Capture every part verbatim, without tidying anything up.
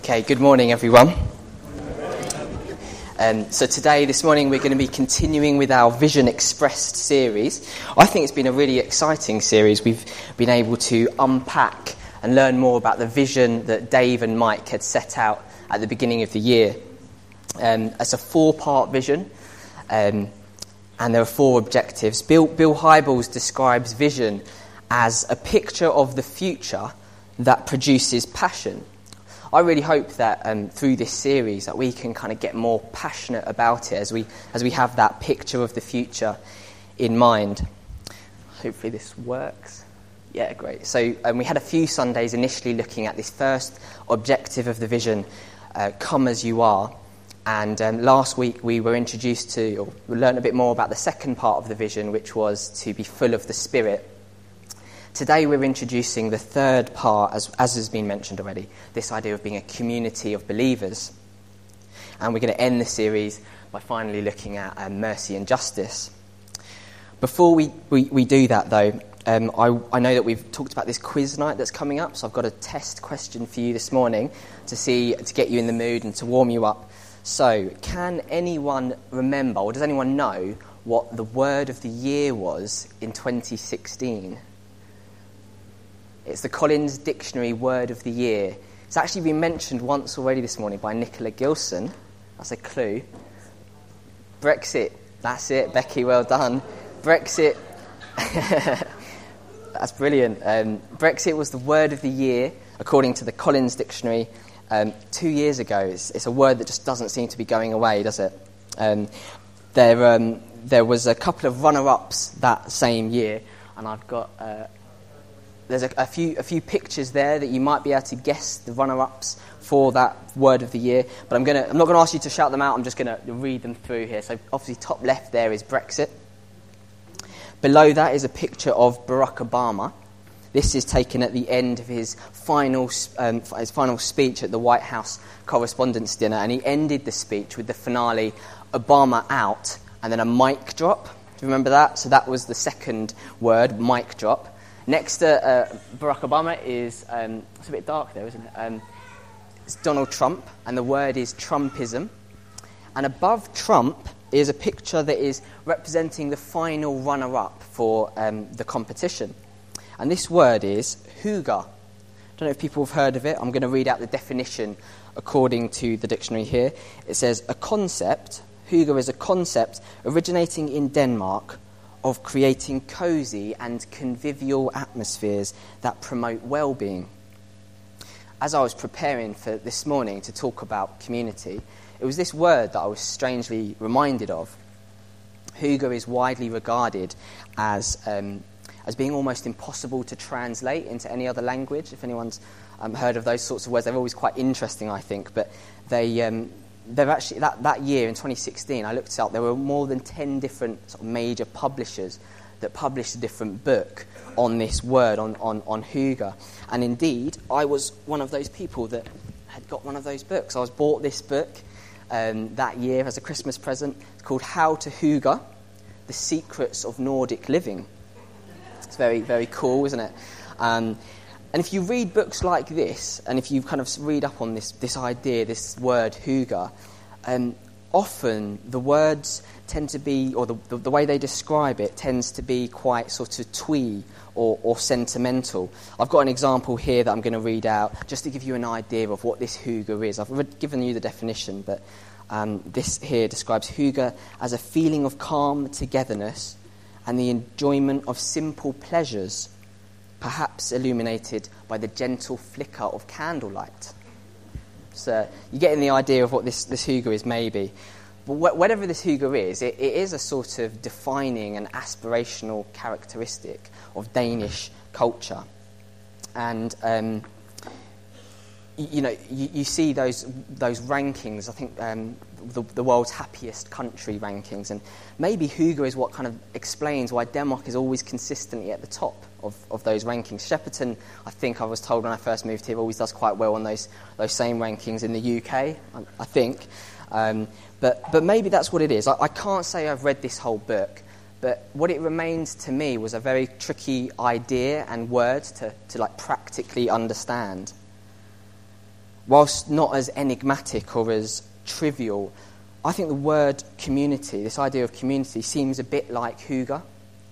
Okay, good morning everyone. Um, so today, this morning, we're going to be continuing with our Vision Expressed series. I think it's been a really exciting series. We've been able to unpack and learn more about the vision that Dave and Mike had set out at the beginning of the year. Um, it's a four-part vision, um, and there are four objectives. Bill, Bill Hybels describes vision as a picture of the future that produces passion. I really hope that um, through this series that we can kind of get more passionate about it as we as we have that picture of the future in mind. Hopefully this works. Yeah, great. So um, we had a few Sundays initially looking at this first objective of the vision, uh, come as you are. And um, last week we were introduced to, or we learned a bit more about the second part of the vision, which was to be full of the Spirit. Today we're introducing the third part, as, as has been mentioned already, this idea of being a community of believers. And we're going to end the series by finally looking at um, mercy and justice. Before we, we, we do that, though, um, I, I know that we've talked about this quiz night that's coming up, so I've got a test question for you this morning to see to get you in the mood and to warm you up. So, can anyone remember, or does anyone know, what the word of the year was in twenty sixteen? It's the Collins Dictionary Word of the Year. It's actually been mentioned once already this morning by Nicola Gilson. That's a clue. Brexit. That's it. Becky, well done. Brexit. That's brilliant. Um, Brexit was the Word of the Year, according to the Collins Dictionary, um, two years ago. It's, it's a word that just doesn't seem to be going away, does it? Um, there, um, there was a couple of runner-ups that same year, and I've got... Uh, There's a, a few a few pictures there that you might be able to guess the runner-ups for that word of the year. But I'm gonna I'm not going to ask you to shout them out. I'm just going to read them through here. So obviously top left there is Brexit. Below that is a picture of Barack Obama. This is taken at the end of his final um, his final speech at the White House Correspondents' Dinner, and he ended the speech with the finale, Obama out, and then a mic drop. Do you remember that? So that was the second word, mic drop. Next to uh, Barack Obama is, um, it's a bit dark there, isn't it? Um, it's Donald Trump, and the word is Trumpism. And above Trump is a picture that is representing the final runner-up for um, the competition. And this word is hygge. I don't know if people have heard of it. I'm going to read out the definition according to the dictionary here. It says, a concept, hygge is a concept originating in Denmark, of creating cosy and convivial atmospheres that promote well-being. As I was preparing for this morning to talk about community, it was this word that I was strangely reminded of. Hygge is widely regarded as um, as being almost impossible to translate into any other language. If anyone's um, heard of those sorts of words, they're always quite interesting, I think. But they... Um, They've actually that, that year in twenty sixteen, I looked it up. There were more than ten different sort of major publishers that published a different book on this word, on on on hygge. And indeed, I was one of those people that had got one of those books. I was bought this book um, that year as a Christmas present. It's called How to Hygge: The Secrets of Nordic Living. It's very very cool, isn't it? Um, And if you read books like this, and if you kind of read up on this this idea, this word hygge, um, often the words tend to be, or the, the, the way they describe it tends to be quite sort of twee or, or sentimental. I've got an example here that I'm going to read out just to give you an idea of what this hygge is. I've read, given you the definition, but um, this here describes hygge as a feeling of calm togetherness and the enjoyment of simple pleasures, perhaps illuminated by the gentle flicker of candlelight. So you're getting the idea of what this, this hygge is, maybe. But wh- whatever this hygge is, it, it is a sort of defining and aspirational characteristic of Danish culture. And, um, you, you know, you, you see those those rankings, I think um, the, the world's happiest country rankings, and maybe hygge is what kind of explains why Denmark is always consistently at the top Of, of those rankings. Shepperton, I think I was told when I first moved here, always does quite well on those those same rankings in the U K, I, I think. Um, but but maybe that's what it is. I, I can't say I've read this whole book, but what it remains to me was a very tricky idea and word to, to like practically understand. whilst not as enigmatic or as trivial, I think the word community, this idea of community, seems a bit like hygge.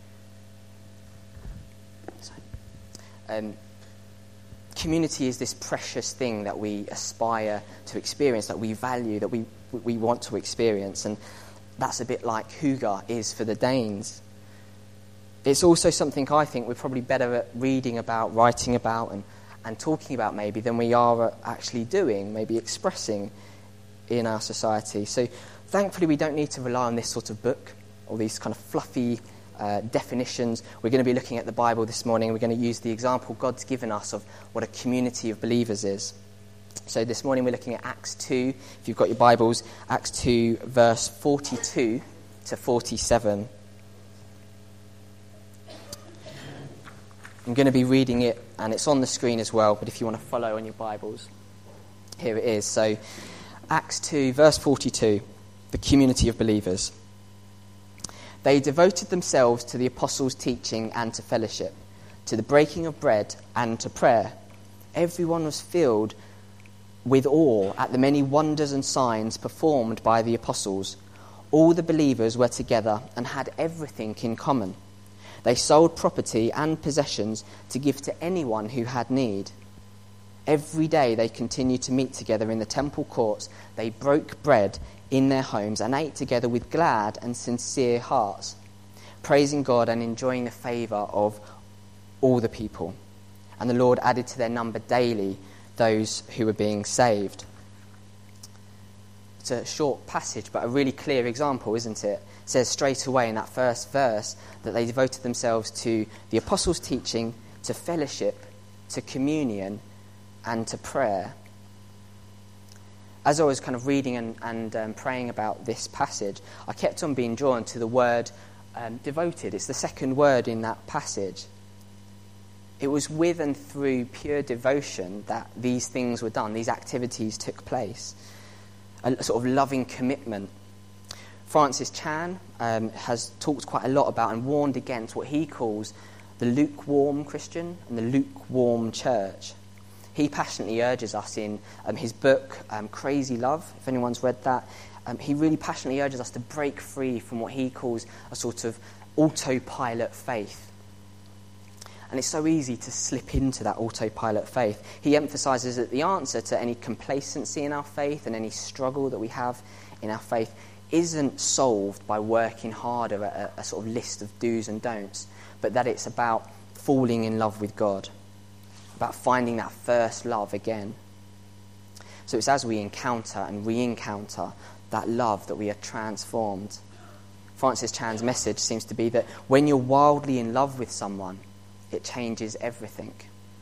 Um, community is this precious thing that we aspire to experience, that we value, that we we want to experience, and that's a bit like hygge is for the Danes. It's also something I think we're probably better at reading about, writing about, and, and talking about maybe than we are at actually doing, maybe expressing in our society. So thankfully we don't need to rely on this sort of book or these kind of fluffy uh, definitions. We're going to be looking at the Bible this morning. We're going to use the example God's given us of what a community of believers is. So this morning we're looking at Acts two. If you've got your Bibles, Acts two, verse forty-two to forty-seven. I'm going to be reading it, and it's on the screen as well, but if you want to follow on your Bibles, here it is. So Acts two, verse forty-two, the community of believers. They devoted themselves to the apostles' teaching and to fellowship, to the breaking of bread and to prayer. Everyone was filled with awe at the many wonders and signs performed by the apostles. All the believers were together and had everything in common. They sold property and possessions to give to anyone who had need. Every day they continued to meet together in the temple courts. They broke bread in their homes and ate together with glad and sincere hearts, praising God and enjoying the favour of all the people. And the Lord added to their number daily those who were being saved. It's a short passage, but a really clear example, isn't it? It says straight away in that first verse that they devoted themselves to the apostles' teaching, to fellowship, to communion, and to prayer. As I was kind of reading and, and um, praying about this passage, I kept on being drawn to the word um, devoted. It's the second word in that passage. It was with and through pure devotion that these things were done, these activities took place. A sort of loving commitment. Francis Chan um, has talked quite a lot about and warned against what he calls the lukewarm Christian and the lukewarm church. He passionately urges us in um, his book, um, Crazy Love, if anyone's read that, um, he really passionately urges us to break free from what he calls a sort of autopilot faith. And it's so easy to slip into that autopilot faith. He emphasises that the answer to any complacency in our faith and any struggle that we have in our faith isn't solved by working harder at a, a sort of list of do's and don'ts, but that it's about falling in love with God, about finding that first love again. So it's as we encounter and re-encounter that love that we are transformed. Francis Chan's message seems to be that when you're wildly in love with someone, it changes everything.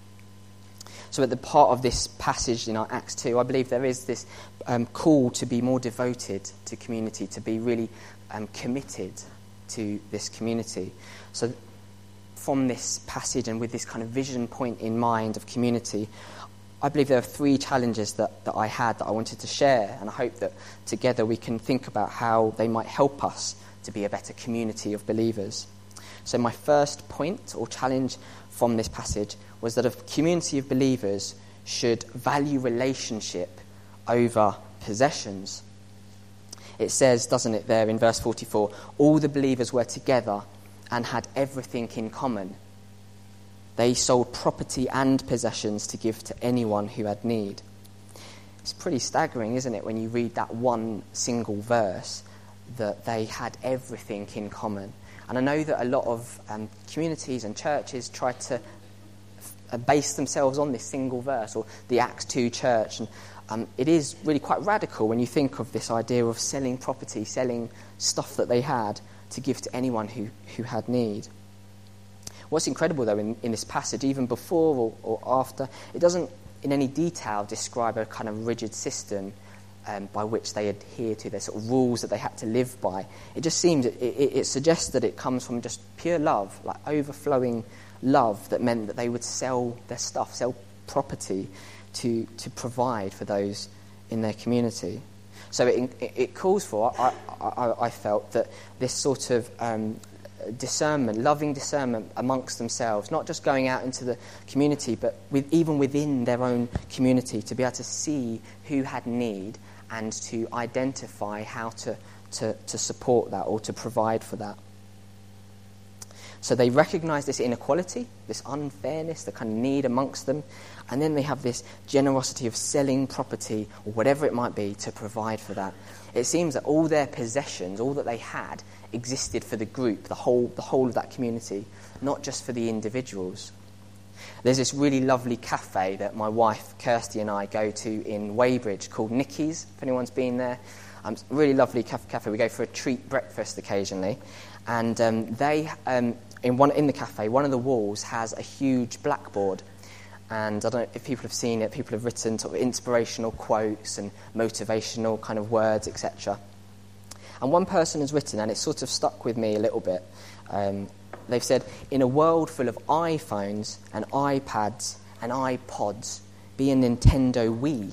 So at the part of this passage in our Acts two, I believe there is this um, call to be more devoted to community, to be really um, committed to this community. So from this passage and with this kind of vision point in mind of community, I believe there are three challenges that, that I had that I wanted to share, and I hope that together we can think about how they might help us to be a better community of believers. So my first point or challenge from this passage was that a community of believers should value relationship over possessions. It says, doesn't it, there in verse forty-four, all the believers were together and had everything in common. They sold property and possessions to give to anyone who had need. It's pretty staggering, isn't it, when you read that one single verse, that they had everything in common. And I know that a lot of um, communities and churches try to f- base themselves on this single verse, or the Acts two church. And um, it is really quite radical when you think of this idea of selling property, selling stuff that they had to give to anyone who, who had need. What's incredible, though, in, in this passage, even before or, or after, it doesn't in any detail describe a kind of rigid system Um, by which they adhere to, their sort of rules that they had to live by. It just seems, it, it, it suggests that it comes from just pure love, like overflowing love that meant that they would sell their stuff, sell property to to provide for those in their community. So it, it, it calls for, I, I, I felt, that this sort of um, discernment, loving discernment amongst themselves, not just going out into the community, but with, even within their own community, to be able to see who had need and to identify how to, to, to support that or to provide for that. So they recognise this inequality, this unfairness, the kind of need amongst them, and then they have this generosity of selling property or whatever it might be to provide for that. It seems that all their possessions, all that they had, existed for the group, the whole, the whole of that community, not just for the individuals. There's this really lovely cafe that my wife Kirsty and I go to in Weybridge called Nicky's, if anyone's been there. Um, it's a really lovely cafe. We go for a treat breakfast occasionally. And um, they, um, in one in the cafe, one of the walls has a huge blackboard. And I don't know if people have seen it, people have written sort of inspirational quotes and motivational kind of words, et cetera. And one person has written, and it sort of stuck with me a little bit, um, they've said, in a world full of iPhones and iPads and iPods, be a Nintendo Wii.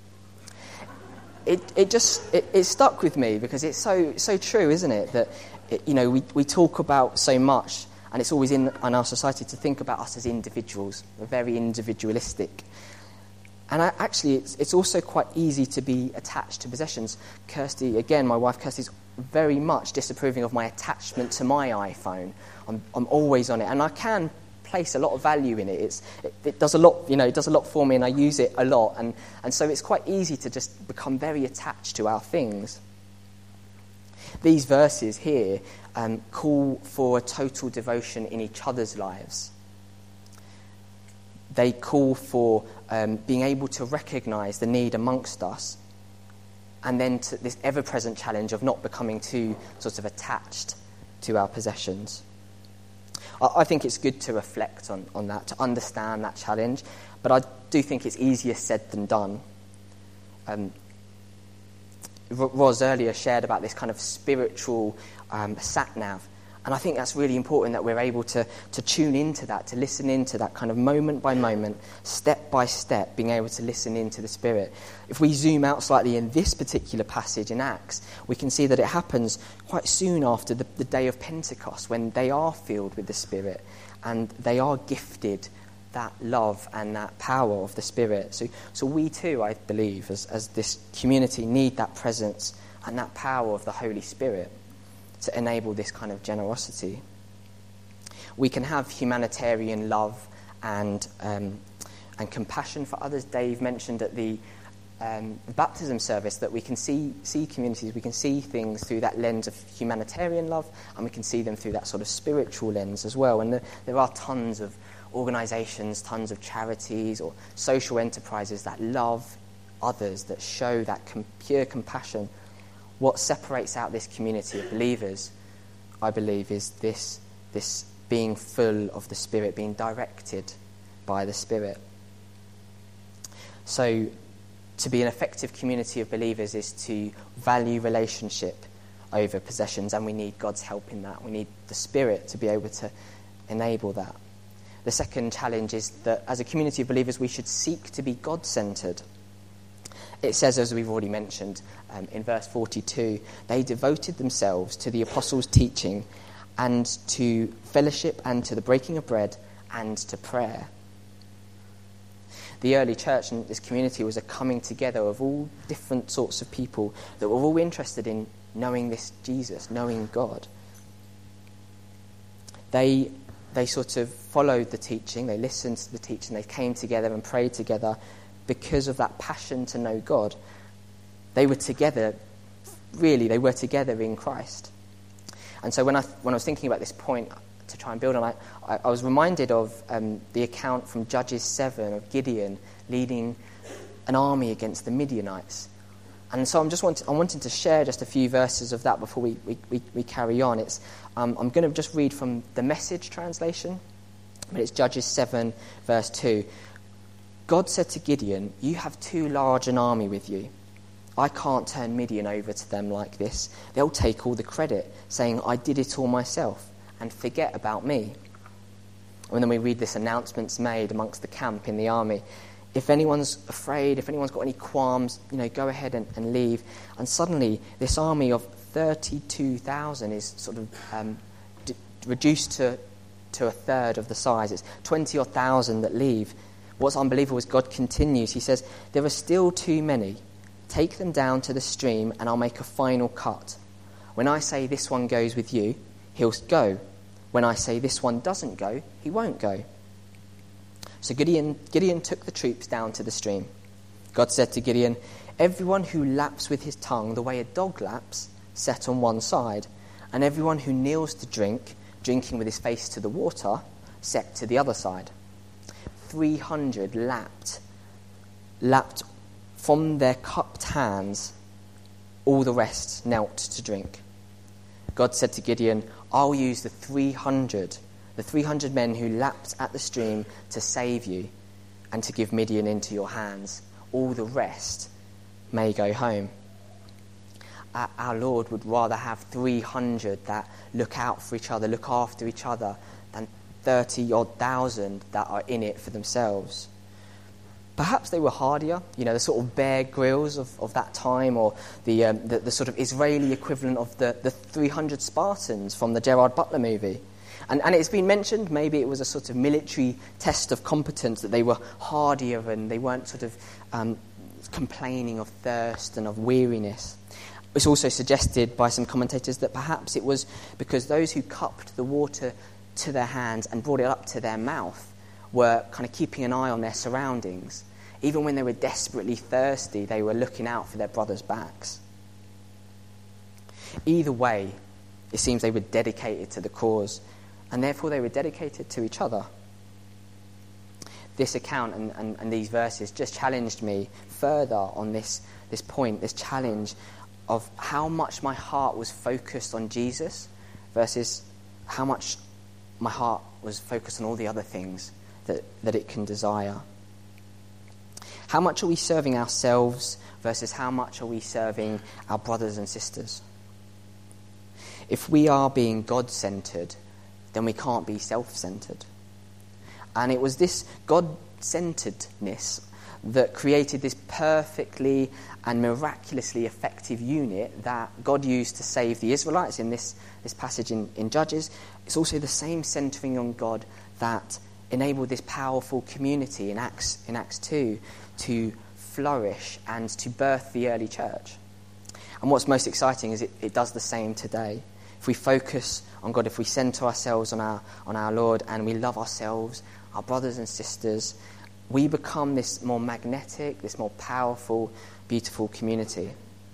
It it just, it, it stuck with me because it's so so true, isn't it? That, it, you know, we, we talk about so much, and it's always in, in our society to think about us as individuals. We're very individualistic. And I, actually, it's, it's also quite easy to be attached to possessions. Kirsty, again, my wife Kirsty's very much disapproving of my attachment to my iPhone. I'm, I'm always on it, and I can place a lot of value in it. It's, it. It does a lot, you know, it does a lot for me, and I use it a lot. And, and so it's quite easy to just become very attached to our things. These verses here um, call for a total devotion in each other's lives. They call for um, being able to recognise the need amongst us, and then to this ever-present challenge of not becoming too sort of attached to our possessions. I, I think it's good to reflect on, on that, to understand that challenge, but I do think it's easier said than done. Um, Roz earlier shared about this kind of spiritual um, sat-nav. And I think that's really important that we're able to, to tune into that, to listen into that kind of moment by moment, step by step, being able to listen into the Spirit. If we zoom out slightly in this particular passage in Acts, we can see that it happens quite soon after the, the day of Pentecost, when they are filled with the Spirit and they are gifted that love and that power of the Spirit. So, so we too, I believe, as, as this community, need that presence and that power of the Holy Spirit to enable this kind of generosity. We can have humanitarian love and um, and compassion for others. Dave mentioned at the um, baptism service that we can see see communities, we can see things through that lens of humanitarian love, and we can see them through that sort of spiritual lens as well. And the, there are tons of organisations, tons of charities or social enterprises that love others, that show that com- pure compassion. What separates out this community of believers, I believe, is this, this being full of the Spirit, being directed by the Spirit. So to be an effective community of believers is to value relationship over possessions, and we need God's help in that. We need the Spirit to be able to enable that. The second challenge is that as a community of believers, we should seek to be God-centred. It says, as we've already mentioned, um, in verse forty-two, they devoted themselves to the apostles' teaching and to fellowship and to the breaking of bread and to prayer. The early church and this community was a coming together of all different sorts of people that were all interested in knowing this Jesus, knowing God. They they sort of followed the teaching, they listened to the teaching, they came together and prayed together because of that passion to know God. They were together, really, they were together in Christ. And so when I when I was thinking about this point to try and build on it, I, I was reminded of um, the account from Judges seven of Gideon leading an army against the Midianites. And so I'm just want, I wanted to share just a few verses of that before we, we, we, we carry on. It's um, I'm going to just read from the Message translation, but it's Judges seven, verse two. God said to Gideon, "You have too large an army with you. I can't turn Midian over to them like this. They'll take all the credit, saying, 'I did it all myself,' and forget about me." And then we read this announcement's made amongst the camp in the army. If anyone's afraid, if anyone's got any qualms, you know, go ahead and, and leave. And suddenly, this army of thirty-two thousand is sort of um, d- reduced to, to a third of the size. It's twenty or thousand that leave. What's unbelievable is God continues. He says, there are still too many. Take them down to the stream and I'll make a final cut. When I say this one goes with you, he'll go. When I say this one doesn't go, he won't go. So Gideon, Gideon took the troops down to the stream. God said to Gideon, everyone who laps with his tongue the way a dog laps, set on one side, and everyone who kneels to drink, drinking with his face to the water, set to the other side. Three hundred lapped, lapped from their cupped hands, all the rest knelt to drink. God said to Gideon, I'll use the three hundred, the three hundred men who lapped at the stream to save you and to give Midian into your hands. All the rest may go home. Our, our Lord would rather have three hundred that look out for each other, look after each other, than thirty-odd thousand that are in it for themselves. Perhaps they were hardier, you know, the sort of Bear Grylls of, of that time, or the, um, the the sort of Israeli equivalent of the, the three hundred Spartans from the Gerard Butler movie. And, and it's been mentioned, maybe it was a sort of military test of competence, that they were hardier and they weren't sort of um, complaining of thirst and of weariness. It's also suggested by some commentators that perhaps it was because those who cupped the water to their hands and brought it up to their mouth were kind of keeping an eye on their surroundings. Even when they were desperately thirsty, they were looking out for their brothers' backs. Either way, it seems they were dedicated to the cause, and therefore they were dedicated to each other. This account and, and, and these verses just challenged me further on this, this point, this challenge of how much my heart was focused on Jesus versus how much my heart was focused on all the other things that, that it can desire. How much are we serving ourselves versus how much are we serving our brothers and sisters? If we are being God-centered, then we can't be self-centered. And it was this God-centeredness that created this perfectly and miraculously effective unit that God used to save the Israelites in this, this passage in, in Judges. It's also the same centering on God that enabled this powerful community in Acts, in Acts two to flourish and to birth the early church. And what's most exciting is it, it does the same today. If we focus on God, if we center ourselves on our on our Lord, and we love ourselves, our brothers and sisters, we become this more magnetic, this more powerful, beautiful community.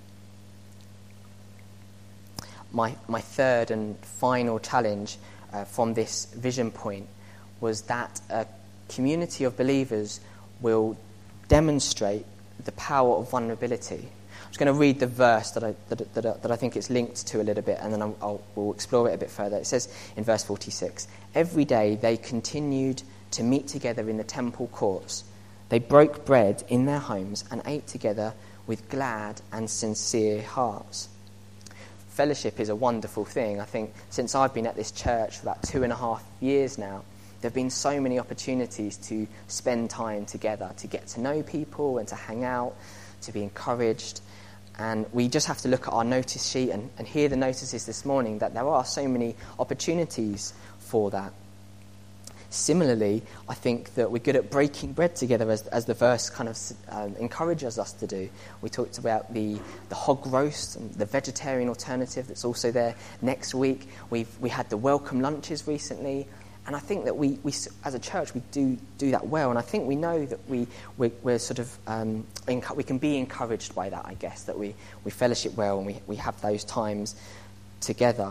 My my third and final challenge uh, from this vision point was that a community of believers will demonstrate the power of vulnerability. I'm just going to read the verse that I that, that, that I think it's linked to a little bit, and then I'll, I'll we'll explore it a bit further. It says in verse forty-six, every day they continued to meet together in the temple courts. They broke bread in their homes and ate together with glad and sincere hearts. Fellowship is a wonderful thing. I think since I've been at this church for about two and a half years now, there have been so many opportunities to spend time together, to get to know people and to hang out, to be encouraged. And we just have to look at our notice sheet and, and hear the notices this morning that there are so many opportunities for that. Similarly, I think that we're good at breaking bread together, as, as the verse kind of um, encourages us to do. We talked about the, the hog roast and the vegetarian alternative that's also there next week. We've we had the welcome lunches recently. And I think that we, we, as a church, we do do that well. And I think we know that we, we're, we're sort of, um, enc- we can be encouraged by that, I guess, that we, we fellowship well and we, we have those times together.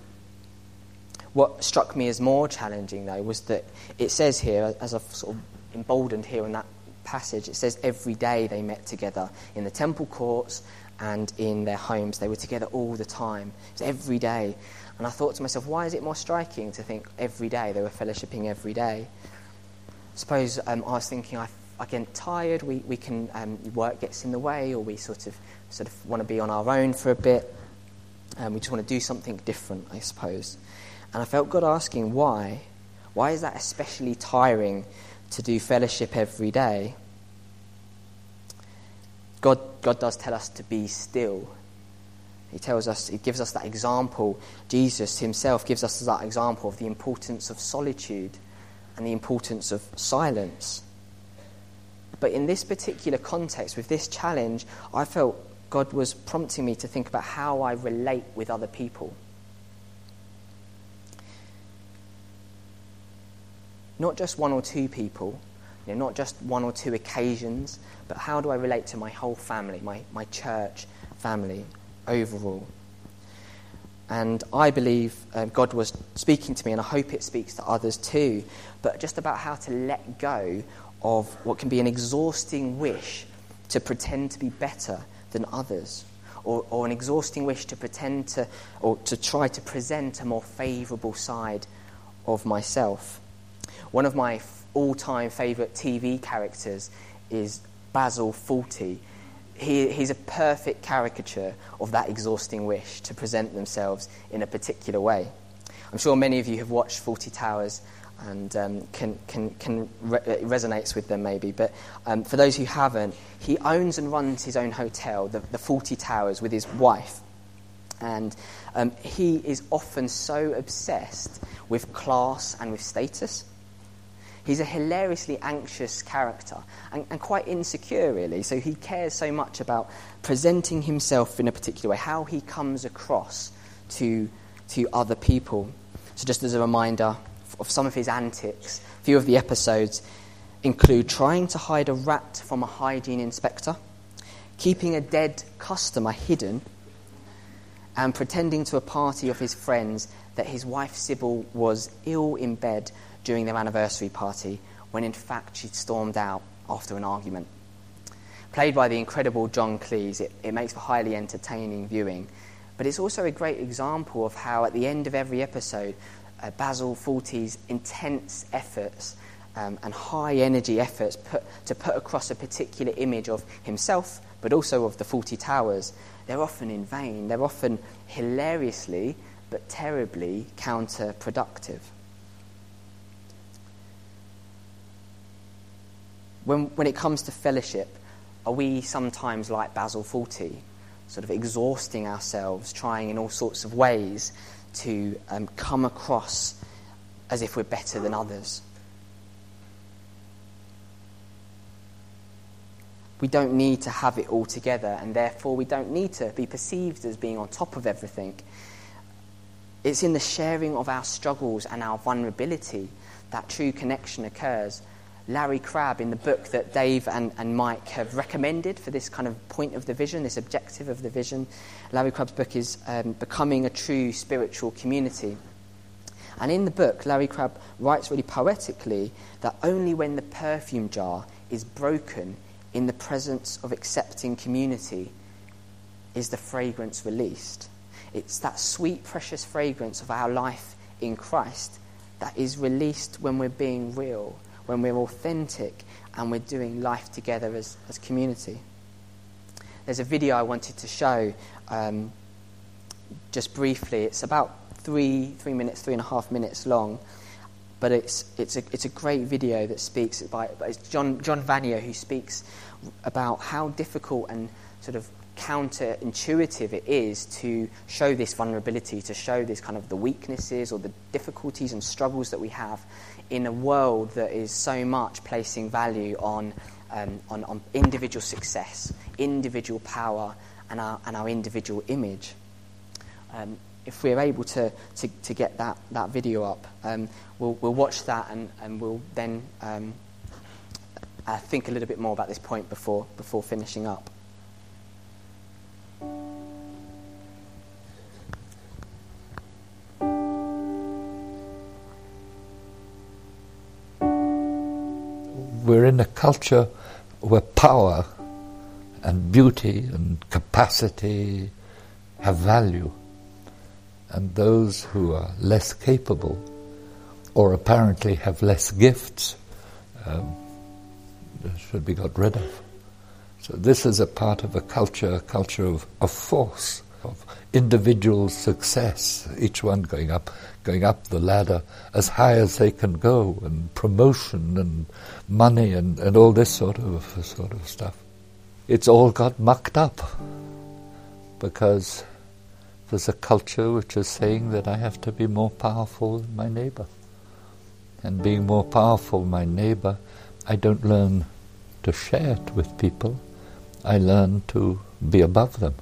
What struck me as more challenging, though, was that it says here, as I've sort of emboldened here in that passage, it says every day they met together in the temple courts and in their homes. They were together all the time. It was every day. And I thought to myself, why is it more striking to think every day they were fellowshipping every day? I suppose um, I was thinking, I, I get tired, we, we can, um, work gets in the way, or we sort of sort of want to be on our own for a bit, and we just want to do something different, I suppose. And I felt God asking, why? Why is that especially tiring to do fellowship every day? God, God does tell us to be still. He tells us, he gives us that example. Jesus himself gives us that example of the importance of solitude and the importance of silence. But in this particular context, with this challenge, I felt God was prompting me to think about how I relate with other people. Not just one or two people, you know, not just one or two occasions, but how do I relate to my whole family, my, my church family overall? And I believe uh, God was speaking to me, and I hope it speaks to others too, but just about how to let go of what can be an exhausting wish to pretend to be better than others, or, or an exhausting wish to pretend to, or to try to present a more favourable side of myself. One of my all-time favourite T V characters is Basil Fawlty. He, he's a perfect caricature of that exhausting wish to present themselves in a particular way. I'm sure many of you have watched Fawlty Towers and um, can, can, can re- it resonates with them maybe. But um, for those who haven't, he owns and runs his own hotel, the, the Fawlty Towers, with his wife. And um, he is often so obsessed with class and with status. He's a hilariously anxious character and, and quite insecure, really. So he cares so much about presenting himself in a particular way, how he comes across to, to other people. So just as a reminder of some of his antics, a few of the episodes include trying to hide a rat from a hygiene inspector, keeping a dead customer hidden, and pretending to a party of his friends that his wife Sybil was ill in bed during their anniversary party, when in fact she'd stormed out after an argument. Played by the incredible John Cleese, it, it makes for highly entertaining viewing, but it's also a great example of how at the end of every episode, uh, Basil Fawlty's intense efforts um, and high energy efforts put, to put across a particular image of himself, but also of the Fawlty Towers, they're often in vain. They're often hilariously, but terribly counterproductive. When, when it comes to fellowship, are we sometimes like Basil Fawlty, sort of exhausting ourselves, trying in all sorts of ways to um, come across as if we're better than others? We don't need to have it all together, and therefore we don't need to be perceived as being on top of everything. It's in the sharing of our struggles and our vulnerability that true connection occurs. Larry Crabb, in the book that Dave and, and Mike have recommended for this kind of point of the vision, this objective of the vision, Larry Crabb's book is um, Becoming a True Spiritual Community. And in the book, Larry Crabb writes really poetically that only when the perfume jar is broken in the presence of accepting community is the fragrance released. It's that sweet, precious fragrance of our life in Christ that is released when we're being real, when we're authentic and we're doing life together as, as community. There's a video I wanted to show um, just briefly. It's about three three minutes, three and a half minutes long, but it's it's a it's a great video that speaks by it's John John Vanier who speaks about how difficult and sort of counterintuitive it is to show this vulnerability, to show this kind of the weaknesses or the difficulties and struggles that we have in a world that is so much placing value on um, on, on individual success, individual power, and our and our individual image. Um, if we're able to, to, to get that, that video up, um, we'll we'll watch that and, and we'll then um, uh, think a little bit more about this point before before finishing up. We're in a culture where power and beauty and capacity have value, and those who are less capable or apparently have less gifts um, should be got rid of. So this is a part of a culture, a culture of, of force, of individual success, each one going up, going up the ladder as high as they can go, and promotion and money and, and all this sort of sort of stuff. It's all got mucked up because there's a culture which is saying that I have to be more powerful than my neighbor. And being more powerful than my neighbor, I don't learn to share it with people. I learn to be above them.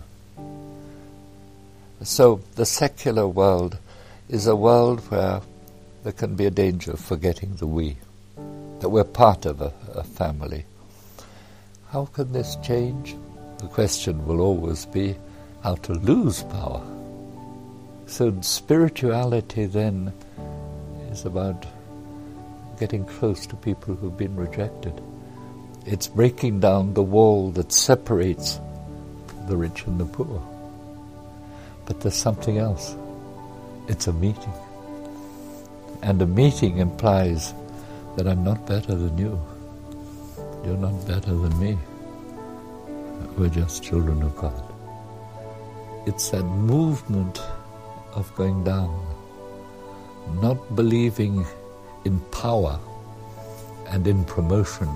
So the secular world is a world where there can be a danger of forgetting the we, that we're part of a, a family. How can this change? The question will always be how to lose power. So spirituality then is about getting close to people who've been rejected. It's breaking down the wall that separates the rich and the poor. But there's something else. It's a meeting. And a meeting implies that I'm not better than you. You're not better than me. We're just children of God. It's that movement of going down, not believing in power and in promotion.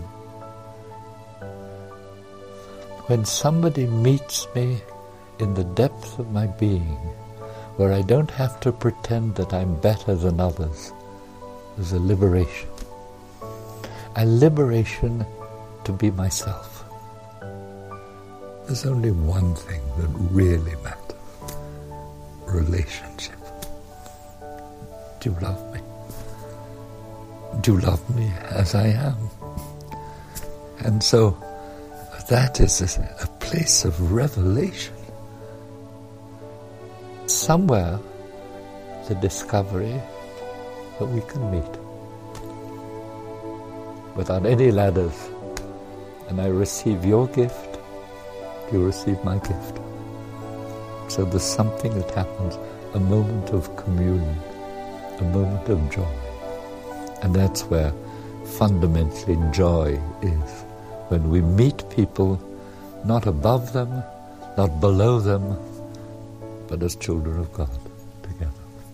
When somebody meets me in the depth of my being, where I don't have to pretend that I'm better than others, there's a liberation. A liberation to be myself. There's only one thing that really matters. Relationship. Do you love me? Do you love me as I am? And so that is a, a place of revelation. Somewhere the discovery that we can meet without any ladders, and I receive your gift, you receive my gift. So there's something that happens, a moment of communion, a moment of joy. And that's where fundamentally joy is, when we meet people not above them, not below them, but as children of God together.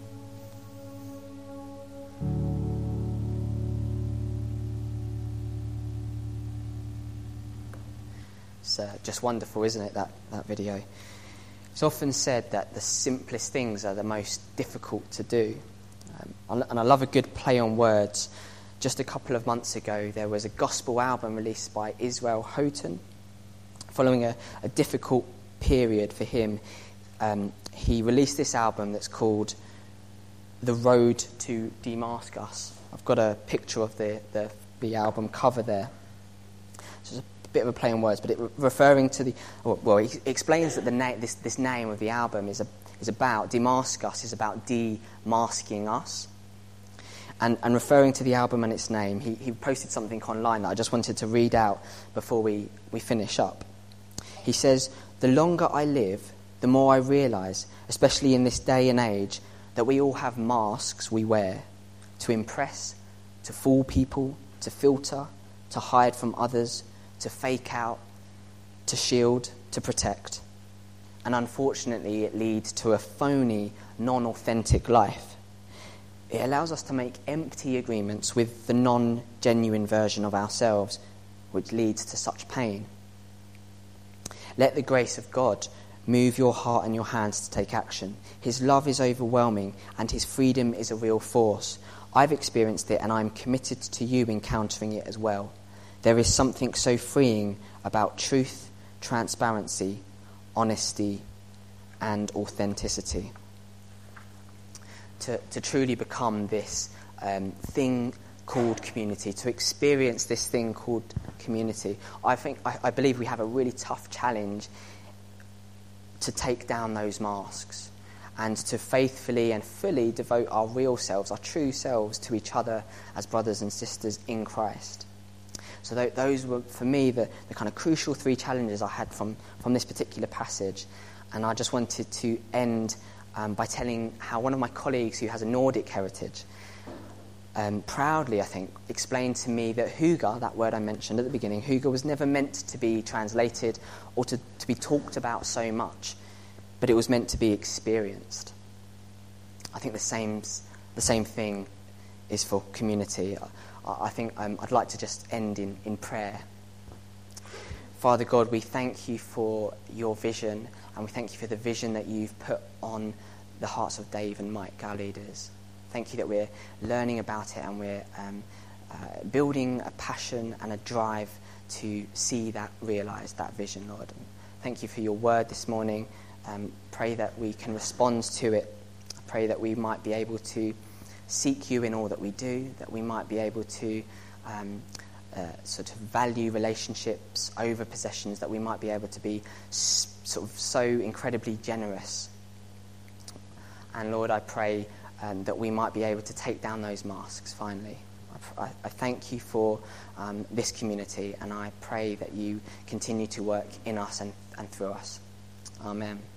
It's uh, just wonderful, isn't it, that, that video? It's often said that the simplest things are the most difficult to do. Um, and I love a good play on words. Just a couple of months ago, there was a gospel album released by Israel Houghton. Following a, a difficult period for him, um, he released this album that's called The Road to Damascus. I've got a picture of the, the, the album cover there. So it's a bit of a play on words, but it referring to the... Well, he explains that the na- this, this name of the album is, a, is about... Damascus is about de-masking us. And, and referring to the album and its name, he, he posted something online that I just wanted to read out before we, we finish up. He says, "The longer I live, the more I realise, especially in this day and age, that we all have masks we wear to impress, to fool people, to filter, to hide from others, to fake out, to shield, to protect. And unfortunately, it leads to a phony, non-authentic life. It allows us to make empty agreements with the non-genuine version of ourselves, which leads to such pain. Let the grace of God move your heart and your hands to take action. His love is overwhelming and his freedom is a real force. I've experienced it and I'm committed to you encountering it as well. There is something so freeing about truth, transparency, honesty, and authenticity. To, to truly become this um, thing called community, to experience this thing called community, I think I, I believe we have a really tough challenge to take down those masks and to faithfully and fully devote our real selves, our true selves, to each other as brothers and sisters in Christ. So th- those were, for me, the, the kind of crucial three challenges I had from, from this particular passage. And I just wanted to end um, by telling how one of my colleagues who has a Nordic heritage um, proudly, I think, explained to me that hygge, that word I mentioned at the beginning, hygge was never meant to be translated or to, to be talked about so much, but it was meant to be experienced. I think the same, the same thing is for community. I, I think um, I'd like to just end in, in prayer. Father God, we thank you for your vision, and we thank you for the vision that you've put on the hearts of Dave and Mike, our leaders. Thank you that we're learning about it, and we're um, uh, building a passion and a drive to see that realised, that vision, Lord. And thank you for your word this morning. Um, pray that we can respond to it. I pray that we might be able to seek you in all that we do, that we might be able to um, uh, sort of value relationships over possessions, that we might be able to be s- sort of so incredibly generous. And Lord, I pray um, that we might be able to take down those masks finally. I, I thank you for um, this community, and I pray that you continue to work in us and, and through us. Amen.